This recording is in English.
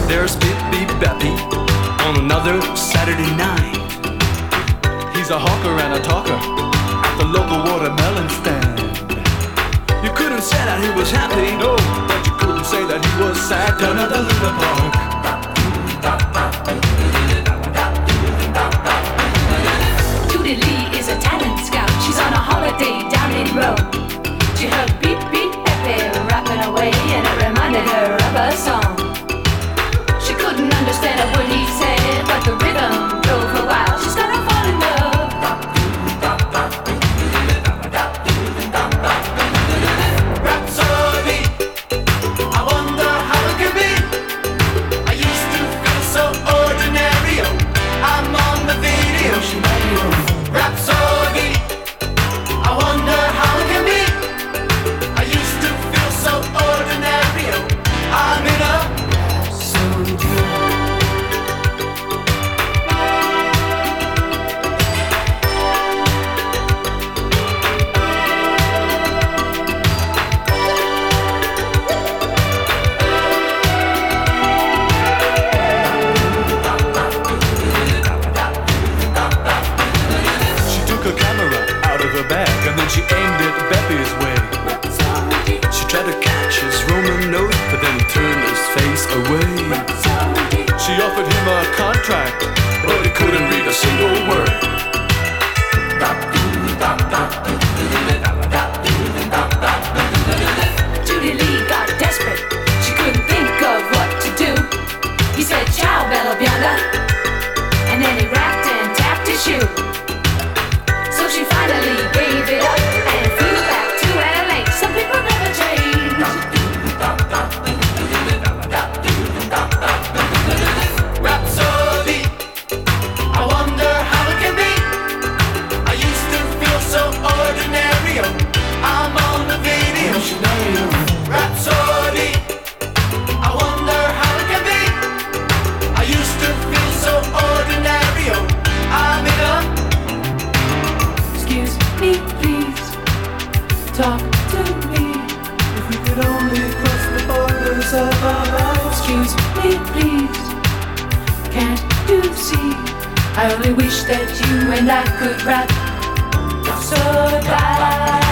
There's Beep Beep Beppy on another Saturday night. He's a hawker and a talker at the local watermelon stand. You couldn't say that he was happy, no, but you couldn't say that he was sad down at the Luna Park. Judy Lee is a talent scout. She's on a holiday down in Rome. She heard Beep Beep Pepe rapping away, and it reminded her of a song. She couldn't understand a word he said, but the rhythm drove her wild. She's gonna fall in love. Rhapsody, I wonder how it can be. I used to feel so ordinary. Oh, I'm on the video. Rhapsody, I wonder how it can be. I used to feel so ordinary. Oh, I'm in a She took her camera out of her bag and then she aimed it Beppy's way. She tried to catch his Roman note, but then he turned his face away. She offered him a contract, but he couldn't read a single word. Judy Lee got desperate. She couldn't think of what to do. He said, "Ciao, Bella Bionda," and then he rapped and tapped his shoe. So she finally gave it up and flew back to LA. Some people never change. Rhapsody, I wonder how it can be. I used to feel so ordinary. Oh, I'm on the video. Rhapsody, I wonder how it can be. I used to feel so ordinary. Oh, I'm in a Excuse me, please. Talk to me. If we could only cross the borders of our lives. Excuse me, please. Can't you see? I only wish that you and I could rap so bad.